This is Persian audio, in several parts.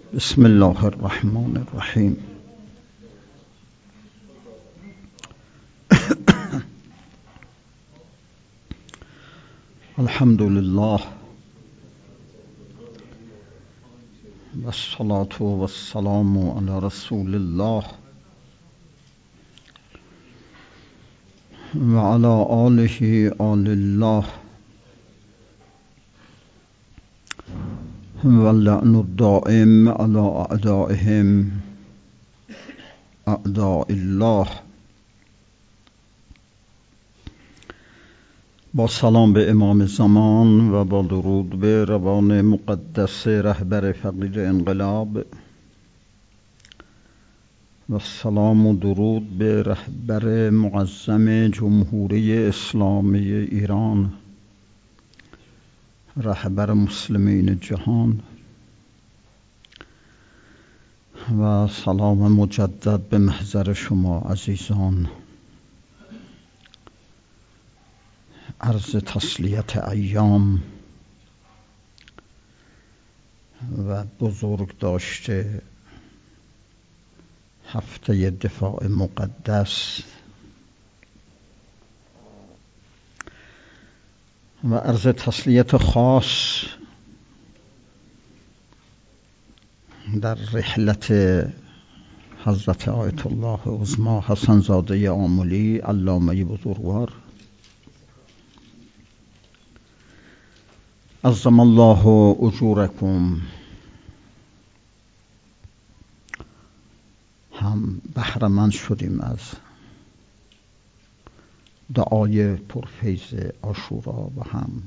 بسم الله الرحمن الرحیم. الحمد لله و الصلاة و السلام علی رسول الله و علی آله آل الله و اللعن الدائم علی اعدائهم اعداء الله. با سلام به امام زمان و با درود به روان مقدس رهبر فقیر انقلاب و سلام و درود به رهبر معظم جمهوری اسلامی ایران، رهبر مسلمین جهان، و سلام مجدد به محضر شما عزیزان. عرض تسلیت ایام و بزرگ داشته هفته دفاع مقدس و عرض تسلیت خاص در رحلت حضرت آیت الله عظما حسن زاده آملی علامه بزرگوار عظم الله اجورکم. هم بهره‌مند شدیم از دعای پرفیض عاشورا و هم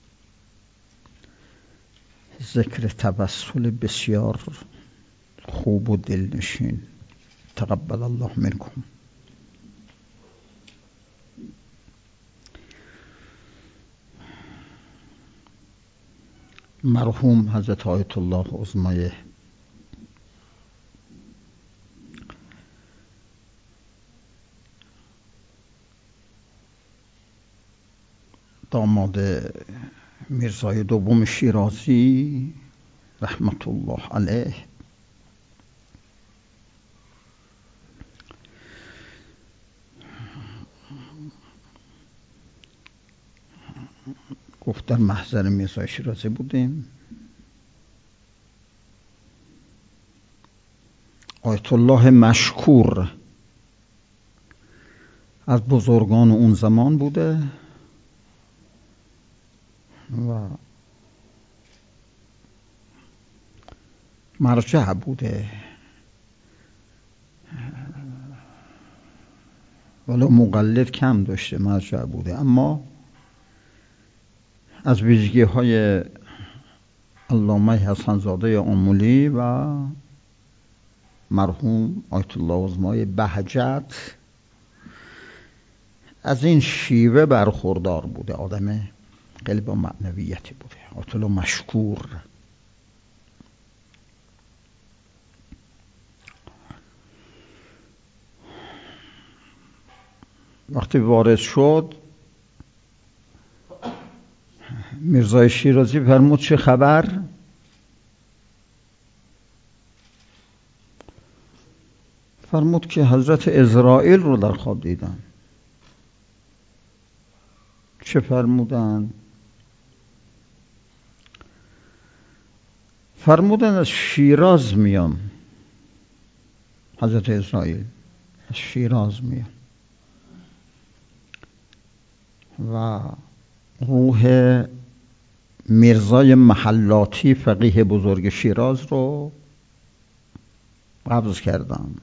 ذکر توسل بسیار خوب و دلنشین. تقبل الله منکم. مرحوم حضرت آیت الله عظمای داماد میرزای دوم شیرازی رحمت الله علیه گفت در محضر میرزای شیرازی بودیم. آیت الله مشکور از بزرگان اون زمان بوده و مرجع بوده، ولو مقلد کم داشته، مرجع بوده. اما از ویژگی های علامه حسن زاده آملی و مرحوم آیت الله عظمای بهجت از این شیوه برخوردار بوده. آدم خیلی با معنویتی بوده. آیت الله مشکور. وقتی وارد شد میرزای شیرازی فرمود چه خبر؟ فرمود که حضرت اسرائیل رو در خواب دیدن. چه فرمودن؟ فرمودن از شیراز میام. حضرت اسرائیل از شیراز میام و روح میرزای محلاتی فقیه بزرگ شیراز رو قبض کردم.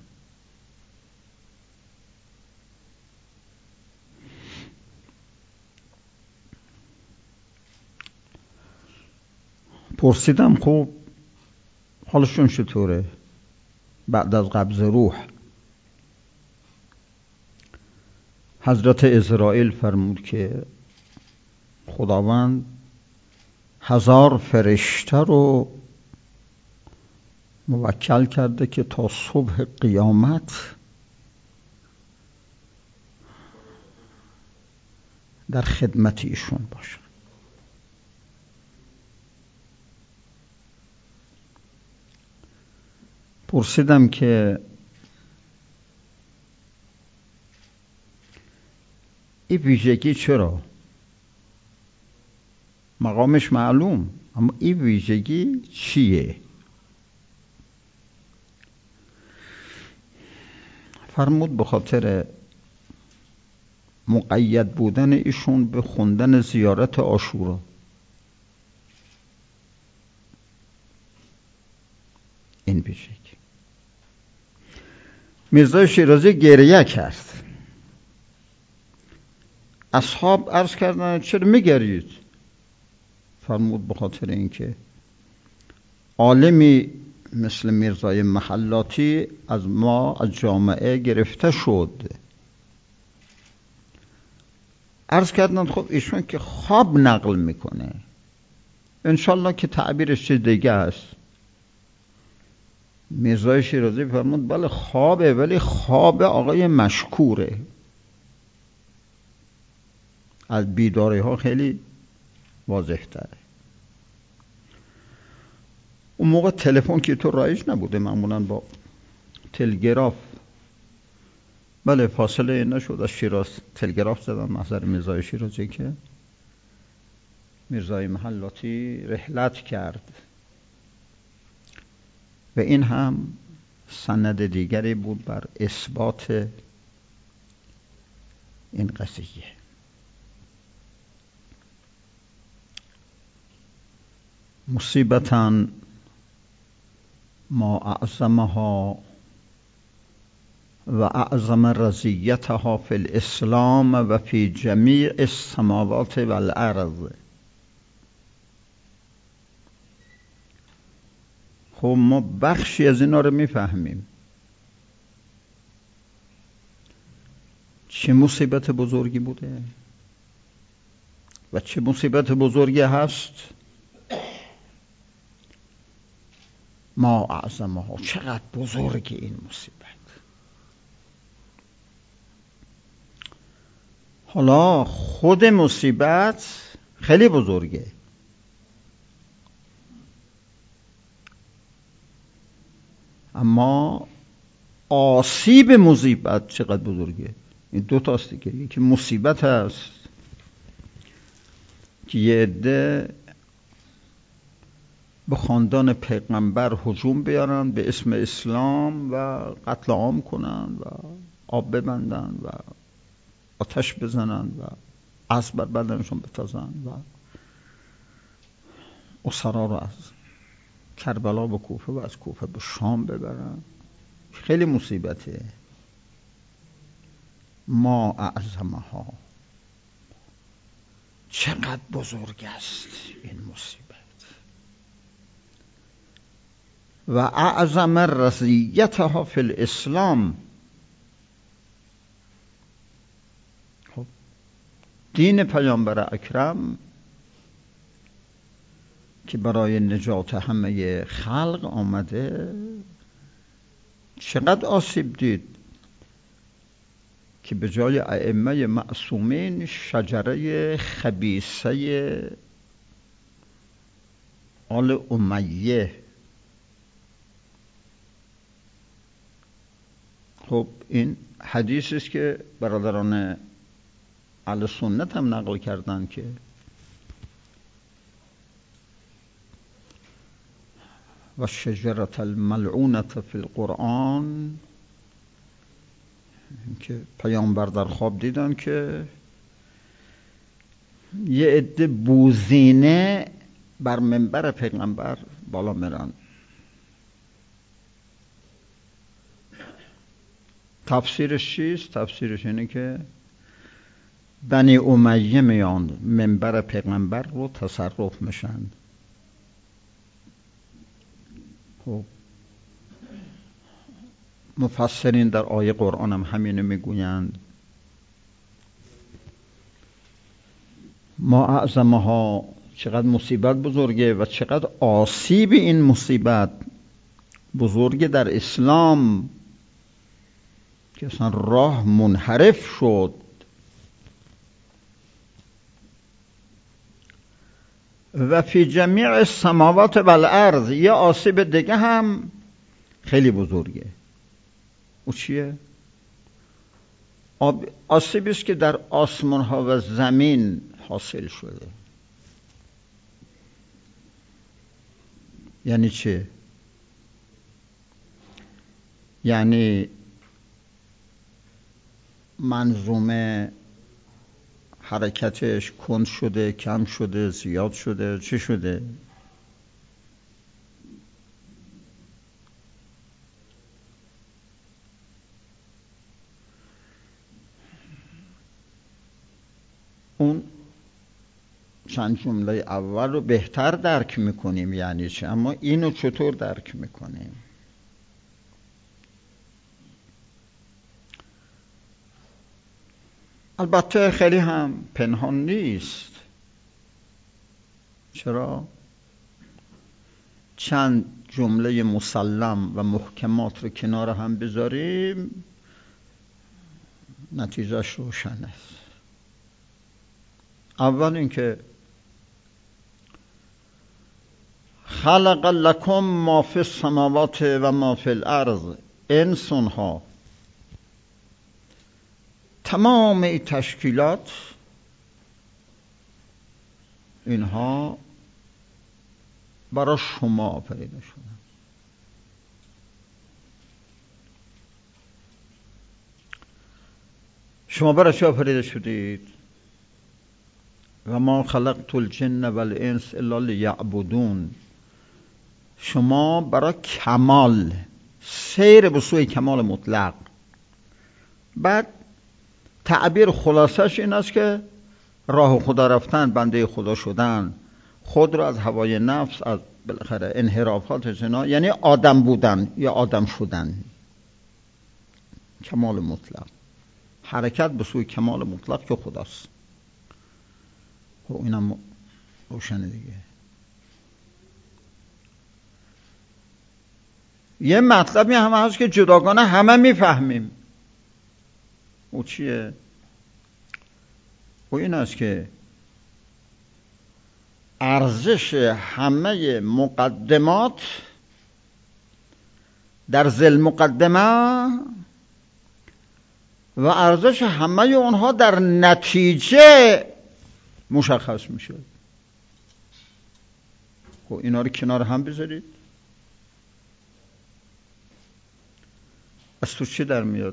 پرسیدم خب حالشون چطوره بعد از قبض روح؟ حضرت اسرائیل فرمود که خداوند 1000 فرشته رو موکل کرده که تا صبح قیامت در خدمت ایشون باشن. پرسیدم که این ویژگی چرا؟ مقامش معلوم، اما این ویژگی چیه؟ فرمود به خاطر مقید بودن ایشون به خوندن زیارت عاشورا. این ویژگی. میرزا شیرازی گریه کرد. اصحاب عرض کردن چرا میگرید؟ فرمود به خاطر اینکه عالمی مثل میرزای محلاتی از ما، از جامعه گرفته شد. عرض کردن خب ایشون که خواب نقل میکنه، انشالله که تعبیرش چیز دیگه است. میرزای شیرازی فرمود بله خوابه، ولی خواب آقای مشکوره. از بیداری ها خیلی واضح تره. اون موقع تلفن که تو رایج نبوده، معمولا با تلگراف. بله فاصله نشد، از شیراز تلگراف زدن محضر میرزای شیرازی که میرزای محلاتی رحلت کرد و این هم سند دیگری بود بر اثبات این قضیه. مصیبتاً ما اعظمها و اعظم رضیتها فی الاسلام و فی جمیع السماوات و الارض. خب ما بخشی از اینا رو میفهمیم. چه مصیبت بزرگی بوده و چه مصیبت بزرگی هست. ما اعظمها، چقدر بزرگی این مصیبت. حالا خود مصیبت خیلی بزرگه، اما آسیب مصیبت چقدر بزرگه. این دو تاست دیگه. یکی مصیبت هست که یه عده به خاندان پیغمبر هجوم بیارن به اسم اسلام و قتل عام کنن و آب ببندن و آتش بزنن و اسب بر بدنشون بتازن و اسرا رو از کربلا به کوفه و از کوفه به شام ببرن. خیلی مصیبته. ما اعظمها، چقدر بزرگ است این مصیبت. و اعظم رضیتها فی الاسلام. خب دین پیامبر اکرم که برای نجات همه خلق آمده چقدر آسیب دید که به جای ائمه معصومین شجره خبیثه آل امیه. خب این حدیثی است که برادران اهل سنت هم نقل کردن که و شجرة الملعونة فی القرآن، که پیامبر در خواب دیدن که یه عده بوزینه بر منبر پیغمبر بالا میرن. تفسیرش چیست؟ تفسیرش اینه که بنی امیه میان منبر پیغمبر رو تصرف میشن. خب مفسرین در آیه قرآن هم همینو میگویند. ما اعظمها، چقدر مصیبت بزرگه و چقدر آسیب این مصیبت بزرگه در اسلام که اصلا راه منحرف شد. و فی جمیع السماوات و الارض. یه آسیب دیگه هم خیلی بزرگه. او چیه؟ آسیبی است که در آسمان ها و زمین حاصل شده. یعنی چه؟ یعنی منظومه حرکتش کند شده، کم شده، زیاد شده، چه شده؟ اون چند جمله اول رو بهتر درک میکنیم یعنی چه، اما اینو چطور درک میکنیم؟ البته خیلی هم پنهان نیست. چرا؟ چند جمله مسلم و محکمات رو کنار هم بذاریم نتیجهش روشن است. اول اینکه خلق لکم ما فی السماوات و ما فی الارض، انسان ها، تمام این تشکیلات، اینها برای شما آفریده شدن. شما برای چه آفریده شدید؟ و ما خلقت الجن والانس الا لیعبدون. شما برای کمال، سیر به سوی کمال مطلق. بعد تعبیر خلاصش این است که راه خدا رفتن، بنده خدا شدن، خود را از هوای نفس، از بالاخره انحرافات جنا، یعنی آدم بودن یا آدم شدن، کمال مطلق، حرکت به سوی کمال مطلق که خداست. خب اینم روشنه دیگه. یه مطلبی هم هست که جداگانه همه میفهمیم. او چیه؟ او این است که ارزش همه مقدمات در ذیل مقدمه و ارزش همه اونها در نتیجه مشخص میشه. خب اینا رو کنار هم بذارید، از تو چی در میاد؟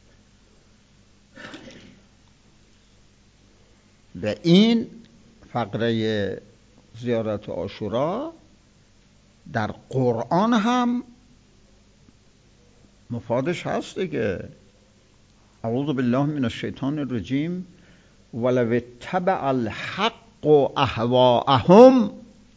و این فقره زیارت عاشورا در قرآن هم مفادش هست دیگه. اعوذ بالله من الشیطان الرجیم ولو اتبع الحق اهواءهم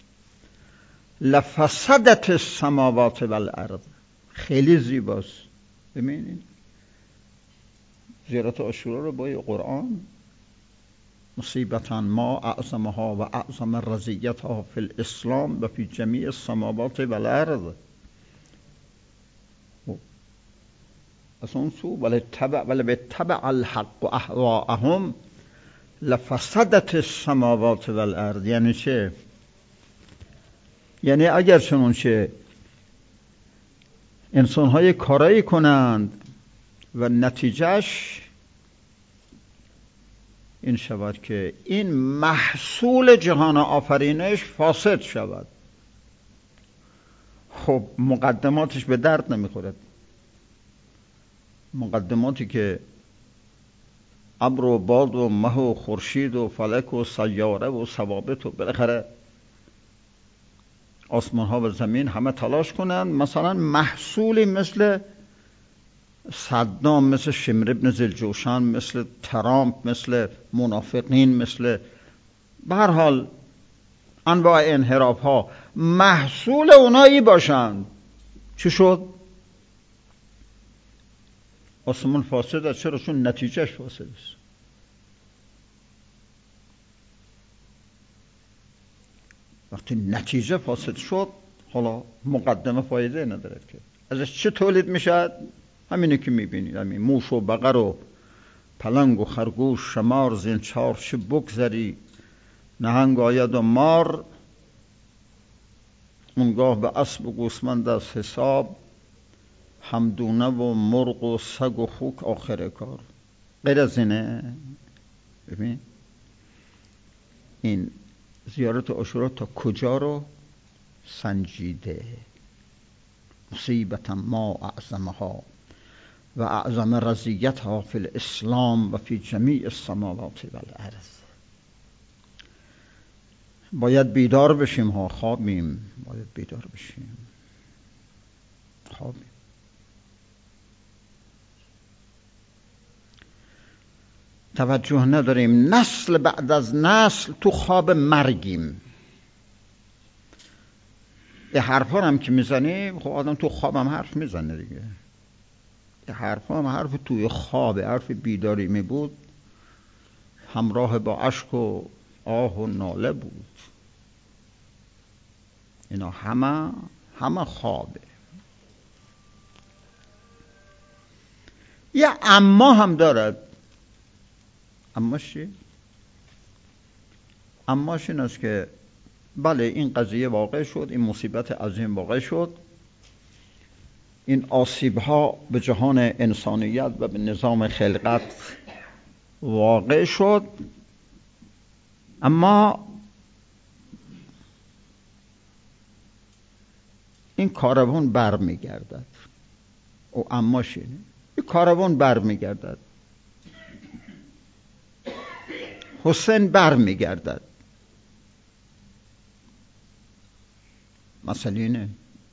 لفسدت السماوات والارض. خیلی زیباست. ببینید زیارت عاشورا رو با قرآن، مصیبتا ما اعظمها و اعظم رضیتها فی الاسلام و فی جمیع السماوات والارض. از اون سو ولو اتبع الحق اهواءهم لفسدت السماوات والارض. یعنی چه؟ یعنی اگر چنانچه انسان‌های کارایی کنند و نتیجهش این شود که این محصول جهان آفرینش فاسد شود، خب مقدماتش به درد نمیخورد. مقدماتی که ابر و باد و مه و خورشید و فلک و سیاره و ثوابت و بالاخره آسمان ها و زمین همه تلاش کنند، مثلا محصولی مثل صدام، مثل شمر ابن ذوالجوشن، مثل ترامپ، مثل منافقین، مثل به هر حال انواع انحراف ها، محصول اونایی باشند. چی شد؟ آسمان فاسد است. چرا؟ چون نتیجهش فاسد است. وقتی نتیجه فاسد شد، حالا مقدمه فایده نداره که. ازش چه تولید میشد؟ همینه که میبینید، همین موش و بقر و پلنگ و خرگوش شمار، زین چارچه بگذری نهنگ آید و مار، اونگاه به اسب و گوسفند از حساب همدونه و مرغ و سگ و خوک آخر کار. غیر از اینه. ببین این زیارت عاشورا تا کجا رو سنجیده؟ مصیبت ما اعظمها و اعظم رضیتها فی الاسلام و فی جمیع السماوات و الارض. باید بیدار بشیم ها، خوابیم. باید بیدار بشیم، خوابیم. توجه نداریم، نسل بعد از نسل تو خواب مرگیم. یه حرفا هم که میزنیم، خب آدم تو خوابم حرف میزنه دیگه. یه حرفا هم حرف توی خواب، حرف بیداری می بود، همراه با اشک و آه و ناله بود. اینا همه خوابه. یه اما هم دارد. اماش چی؟ اماش این است که بله این قضیه واقع شد، این مصیبت عظیم واقع شد، این آسیب ها به جهان انسانیت و به نظام خلقت واقع شد، اما این کاروان بر میگردد. او اماش اینه، این کاروان بر میگردد، حسین بر میگردد. مسئله اینه.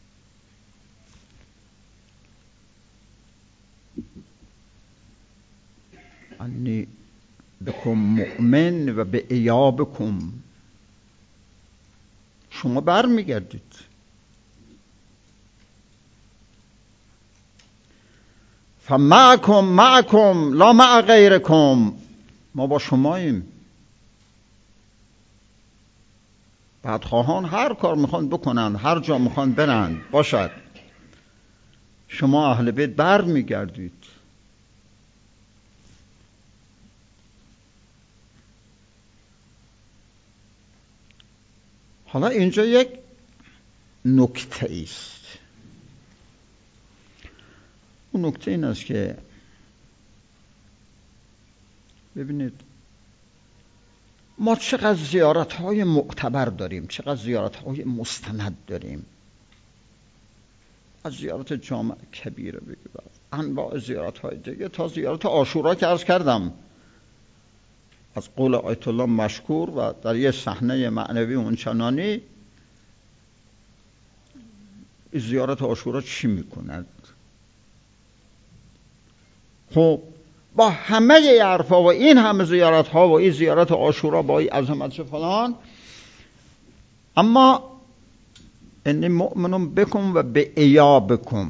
انی بکم مؤمن و به ایابکم. شما بر میگردید. فمعکم لا مع غیرکم. ما با شماییم. بدخواهان هر کار میخوان بکنن، هر جا میخوان برن، باشد. شما اهل بیت بر میگردید. حالا اینجا یک نکته است. اون نکته این است که ببینید ما چقدر زیارت‌های معتبر داریم، چقدر زیارت‌های مستند داریم. از زیارت جامع کبیره بگید، انواع زیارت‌های دیگه، تا زیارت عاشورا که عرض کردم از قول آیت الله مشکور و در یه صحنه معنوی اونچنانی، زیارت عاشورا چی میکند؟ خب با همه ی حرفا و این همه زیارت ها و این زیارت عاشورا با این عظمت فلان، اما انی مؤمن بکم و به ایابکم،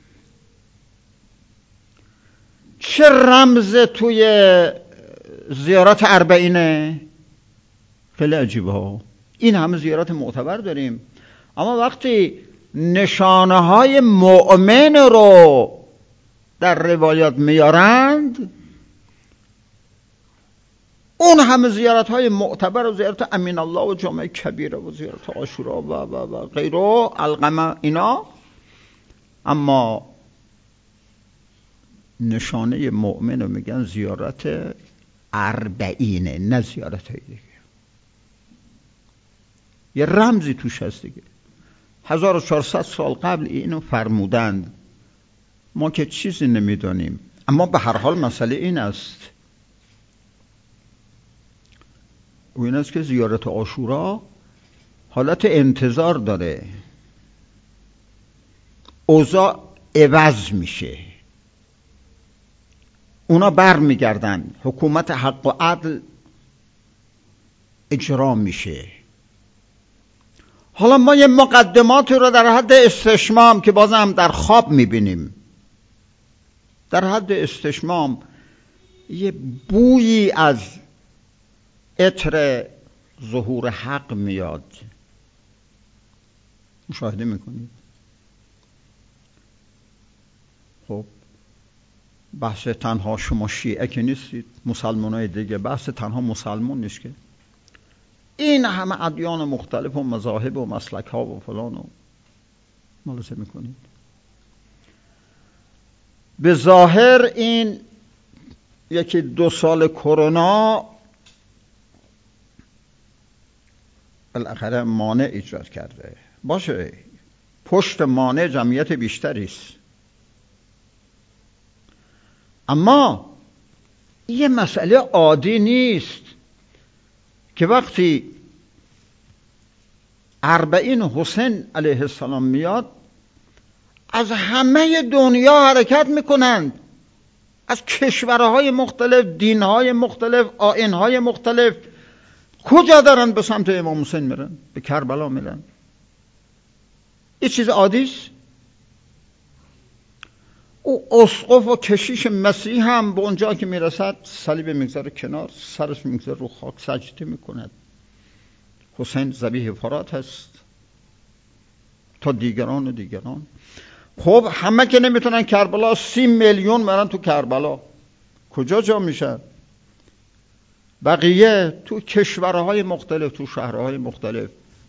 چه رمز توی زیارت اربعینه؟ خیلی عجیبه ها. این همه زیارت معتبر داریم، اما وقتی نشانه های مؤمن رو در روایات میارند، اون همه زیارت های معتبر و زیارت امین الله و جامع کبیره و زیارت عاشورا و غیره القمه اینا، اما نشانه مؤمن رو میگن زیارت اربعینه، نه زیارت های دیگه. یه رمزی توش هست دیگه. 1400 سال قبل اینو فرمودند، ما که چیزی نمیدانیم. اما به هر حال مسئله این است، و این است که زیارت عاشورا حالت انتظار داره. اوضاع عوض میشه، اونا بر میگردن، حکومت حق و عدل اجرا میشه. حالا ما یه مقدماتی رو در حد استشمام که بازم در خواب میبینیم، در حد استشمام یه بویی از عطر ظهور حق میاد، مشاهده میکنید. خب بحث تنها شما شیعه که نیستید، مسلمانای دیگه، بحث تنها مسلمان نیست که این همه ادیان مختلف و مذاهب و مسلک ها و فلان رو ملاحظه میکنید. به ظاهر این 1-2 سال کرونا بالاخره مانع ایجاد کرده، باشه، پشت مانع جمعیت بیشتری است، اما یه مسئله عادی نیست که وقتی 40 حسین علیه السلام میاد از همه دنیا حرکت میکنند، از کشورهای مختلف، دینهای مختلف، آیینهای مختلف. کجا دارن به سمت امام حسین میرن؟ به کربلا میرن. این چیز عادی است. او اسقف و کشیش مسیح هم به اونجا که میرسد صلیب میگذاره کنار، سرش میگذاره رو خاک، سجده میکند. حسین ذبیح فرات هست تا دیگران و دیگران. خب همه که نمیتونن کربلا، 30 میلیون مرن تو کربلا، کجا جا میشن؟ بقیه تو کشورهای مختلف، تو شهرهای مختلف.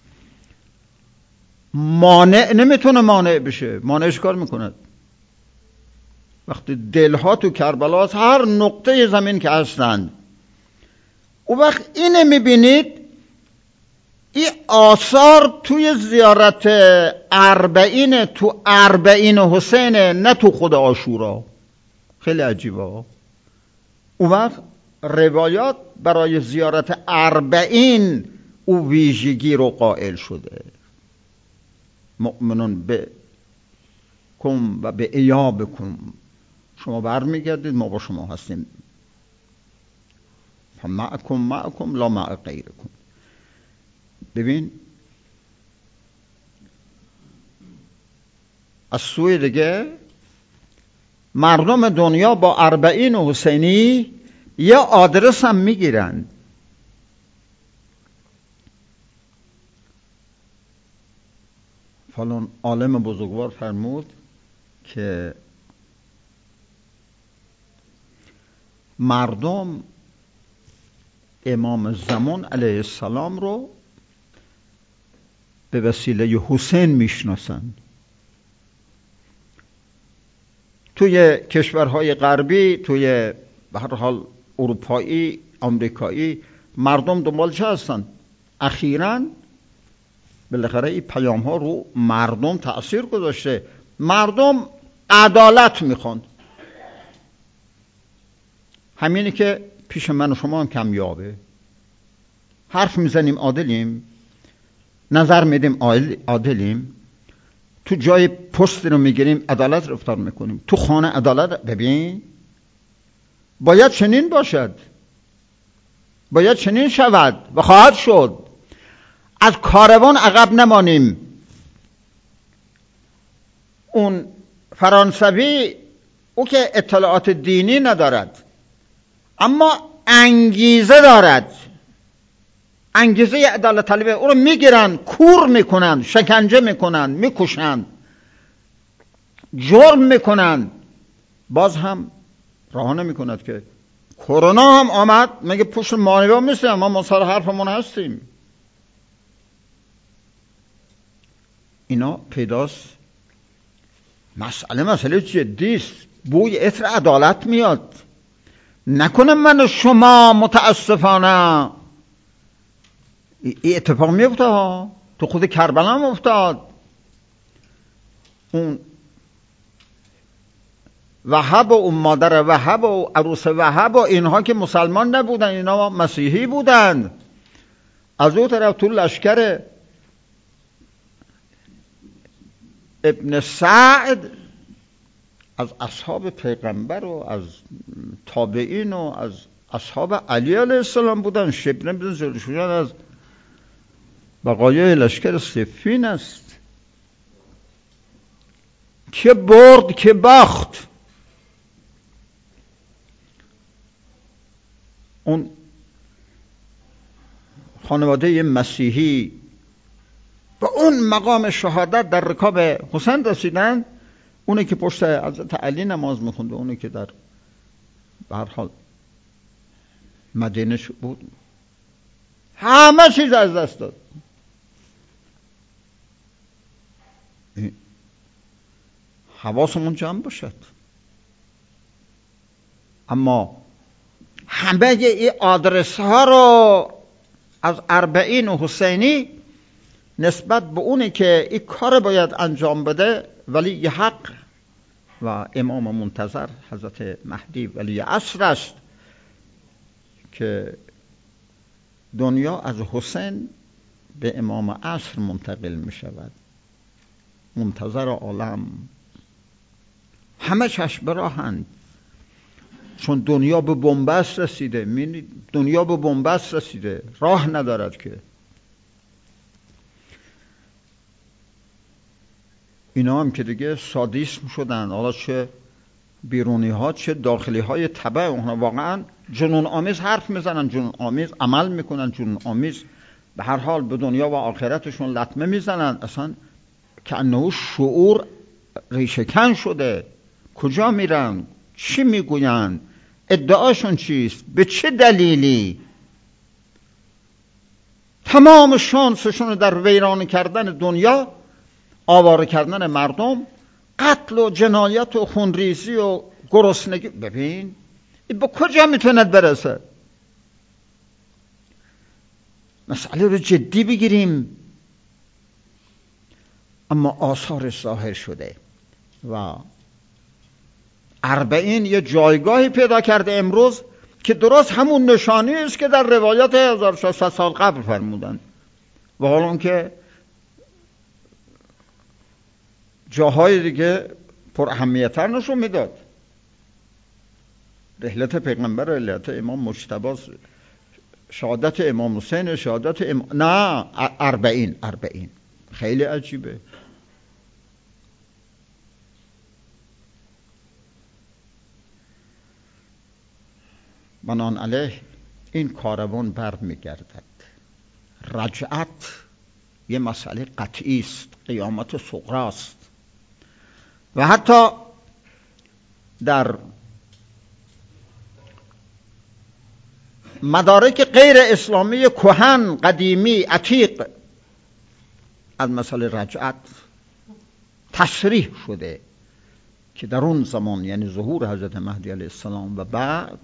مانع نمیتونه مانع بشه. مانعش کار میکند وقتی دلها تو کربلا هست، هر نقطه زمین که هستند. او وقت اینه میبینید، این آثار توی زیارت 40 تو 40 حسینه، نه تو خود عاشورا. خیلی عجیبه. او وقت روایات برای زیارت 40 او ویژگی رو قائل شده. مؤمنون به کم و به ایابکم، شما برمیگردید، ما با شما هستیم. معکم لا مع غیرکم. ببین از سوی دیگه مردم دنیا با 40 حسینی یه آدرس هم میگیرن. فلان عالم بزرگوار فرمود که مردم امام زمان علیه السلام رو به وسیله حسین میشناسن. توی کشورهای غربی، توی به هر حال اروپایی، آمریکایی، مردم دنبال چه هستن؟ اخیراً بالاخره این پیام ها رو مردم تأثیر گذاشته. مردم عدالت میخوان. همینی که پیش من و شما هم کمیابه. حرف میزنیم عادلیم، نظر میدیم عادلیم، تو جای پست رو میگیریم عدالت رفتار میکنیم، تو خانه عدالت. ببین باید چنین باشد، باید چنین شود و خواهد شد. از کاروان عقب نمانیم. اون فرانسوی او که اطلاعات دینی ندارد اما انگیزه دارد، انگیزه عدالت طلبه، او رو میگیرن، کور میکنن، شکنجه میکنن، میکشن، جرم میکنن، باز هم رها نمیکند. که کرونا هم آمد، مگه پشت مانیبا میسیم؟ ما مصالح حرفمون هستیم. اینا پیداست. مسئله جدی است. بوی عطر عدالت میاد. نکنه من و شما متاسفانه این اتفاق میفته ها. تو خود کربلا هم افتاد. اون وهب و اون مادر وهب و عروس وهب و اینها که مسلمان نبودن، اینا مسیحی بودن. از اون طرف تو لشکر ابن سعد از اصحاب پیغمبر و از تابعین و از اصحاب علی علیه السلام بودن. شبنه بن زلشویان از بقایای لشکر صفین است. که برد که باخت. اون خانواده مسیحی و اون مقام شهادت در رکاب حسین رسیدن. اونه که پشت حضرت علی نماز میخوند، اونه که در به هر حال مدینه بود، همه چیز از دست داد. حواسمون جمع باشد. اما همه این آدرس ها رو از اربعین و حسینی نسبت به اونی که این کار باید انجام بده ولی حق و امام منتظر حضرت مهدی ولی عصر است که دنیا از حسین به امام عصر منتقل می شود. منتظر عالم همه چشم به راهند، چون دنیا به بنبست رسیده. دنیا به بنبست رسیده، راه ندارد که. اینا هم که دیگه سادیسم شدن، حالا چه بیرونی ها چه داخلی های تبع اونها واقعا جنون آمیز حرف میزنن، جنون آمیز عمل میکنن، جنون آمیز به هر حال به دنیا و آخرتشون لطمه میزنن. اصلا که انه شعور ریشه‌کن شده. کجا میرن؟ چی میگوین؟ ادعاشون چیست؟ به چه دلیلی؟ تمام شانسشون در ویران کردن دنیا، آواره کردن مردم، قتل و جنایت و خونریزی و گرسنگی. ببین این به کجا میتوند برسه؟ مسئله رو جدی بگیریم. اما آثارش ظاهر شده و اربعین یه جایگاهی پیدا کرده امروز که درست همون نشانی است که در روایات 1600 سال قبل فرمودند و حالا اون که جاهای دیگه پر اهمیت‌تر نشون میداد. رحلت پیغمبر، رحلت امام مجتبی، شهادت امام حسین، شهادت نه اربعین خیلی عجیبه. بنابراین این کاروان بر میگردد. رجعت یه مسئله قطعی است، قیامت صغری است و حتی در مدارک غیر اسلامی کهن قدیمی عتیق از مسئله رجعت تصریح شده که در اون زمان یعنی ظهور حضرت مهدی علیه السلام و بعد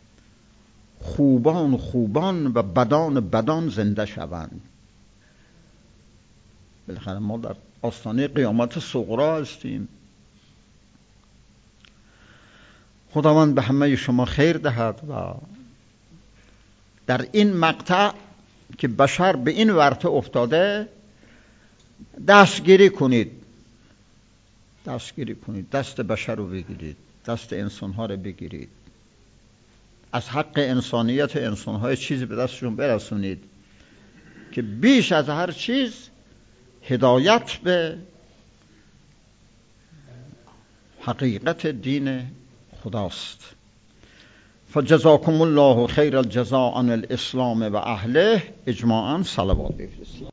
خوبان و بدان زنده شوند. بالاخره ما در آستانه قیامت صغری هستیم. خداوند به همه شما خیر دهد و در این مقطع که بشر به این ورطه افتاده دستگیری کنید، دست بشر رو بگیرید، دست انسانها رو بگیرید، از حق انسانیت انسانهای چیزی به دستشون برسونید که بیش از هر چیز هدایت به حقیقت دین خداست. فجزاکم الله خیر الجزاء عن الاسلام و اهله. اجماعاً صلوات بفرستید.